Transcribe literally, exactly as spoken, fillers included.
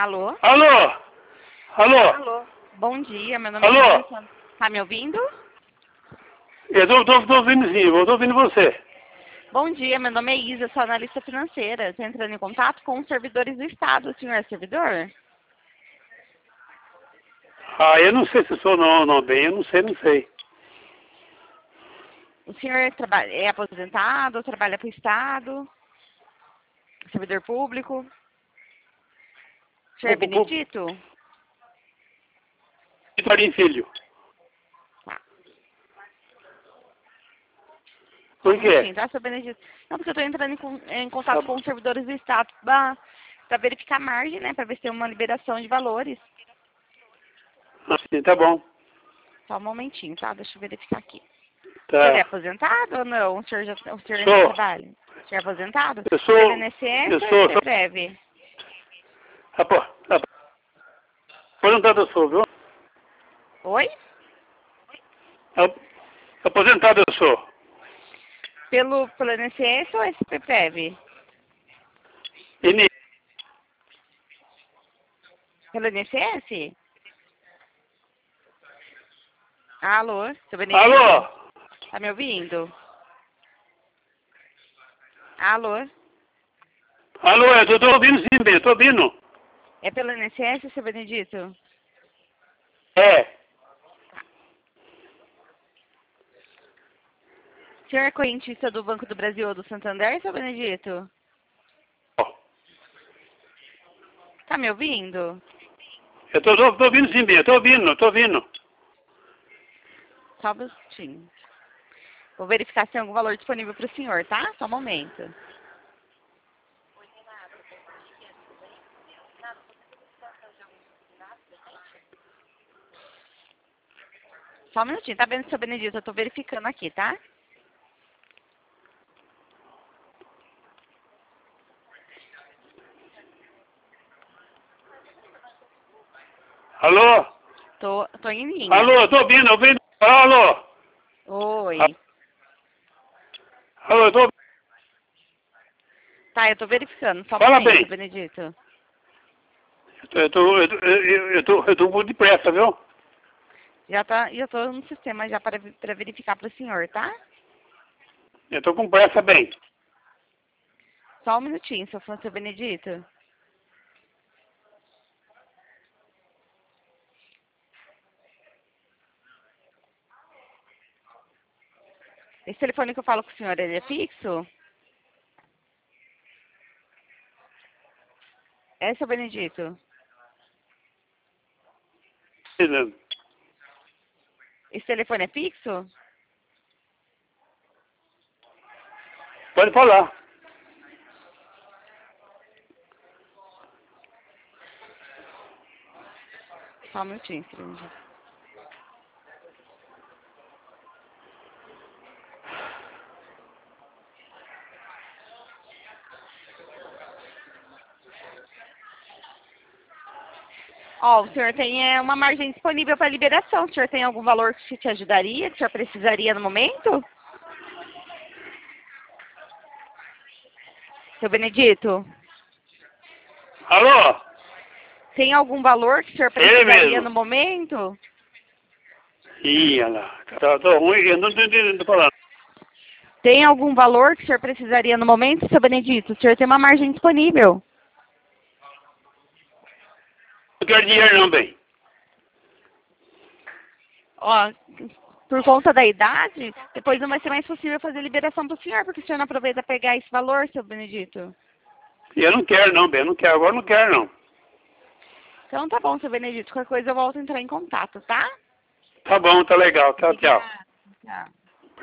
Alô? Alô? Alô? Alô? Bom dia, meu nome Alô? é Isa. Tá me ouvindo? Eu tô, tô, tô ouvindo sim, eu tô ouvindo você. Bom dia, meu nome é Isa, sou analista financeira. Estou entrando em contato com os servidores do Estado. O senhor é servidor? Ah, eu não sei se sou não, não, bem, eu não sei, não sei. O senhor trabalha, é aposentado ou trabalha para o Estado? Servidor público? O senhor é Pu- pu- Benedito? Vitorino Filho. Tá. Só Por um quê? minutinho, tá, seu Benedito? Não, porque eu estou entrando em, con- em contato Tá, com os servidores do Estado para verificar a margem, né? Para ver se tem uma liberação de valores. ah, sim, tá bom. Só um momentinho, tá? Deixa eu verificar aqui. O senhor é Tá. aposentado ou não? O senhor, já, o senhor ainda Sou. trabalha? O senhor é aposentado? Eu sou. Pelo I N S S Eu ou sou. é sou breve? apo, apo, aposentado eu sou, viu? Oi? Ap- Aposentado eu sou. Pelo, pelo I N S S ou é breve? Ini- Pelo I N S S? Alô? Seu Benedito? Alô? Tá me ouvindo? Alô? Alô, eu tô, tô ouvindo sim, bem, eu tô ouvindo. É pelo I N S S, seu Benedito? É. O senhor é correntista do Banco do Brasil ou do Santander, seu Benedito? Tá me ouvindo? Eu tô, tô, tô ouvindo sim, bem, eu tô ouvindo, eu tô ouvindo. Só um minutinho. Vou verificar se tem algum valor disponível para o senhor, tá? Só um momento. Só um minutinho, tá vendo, seu Benedito? Eu tô verificando aqui, tá? Alô? Tô, tô em linha. Alô, eu tô ouvindo, ouvindo. Alô? Oi. Alô, eu tô. Tá, eu tô verificando. Só um Fala momento, bem. seu Benedito. Eu tô, eu tô, eu, eu tô, eu tô um pouco de pressa, viu? Já tá, já tô no sistema já para, para verificar para o senhor, tá? Eu tô com pressa bem. Só um minutinho, seu fã, seu Benedito. Esse telefone que eu falo com o senhor, ele é fixo? É, seu Benedito? Esse telefone é fixo? Pode falar. Só um minutinho, seu Benedito. Ó, o senhor tem é, uma margem disponível para liberação. O senhor tem algum valor que te ajudaria, que o senhor precisaria no momento? Seu Benedito, Alô? tem algum valor que o senhor Ele precisaria no mesmo. momento? Ih, olha lá. Tá, tô ruim, eu não tô entendendo falando. Tem algum valor que o senhor precisaria no momento, seu Benedito? O senhor tem uma margem disponível. Não quero dinheiro não, bem. Ó, por conta da idade, depois não vai ser mais possível fazer liberação para o senhor, porque o senhor não aproveita pegar esse valor, seu Benedito. E eu não quero não, bem. Eu não quero. Agora eu não quero não. Então tá bom, seu Benedito. Qualquer coisa eu volto a entrar em contato, tá? Tá bom, tá legal. Tchau, tchau. Obrigada. Tchau.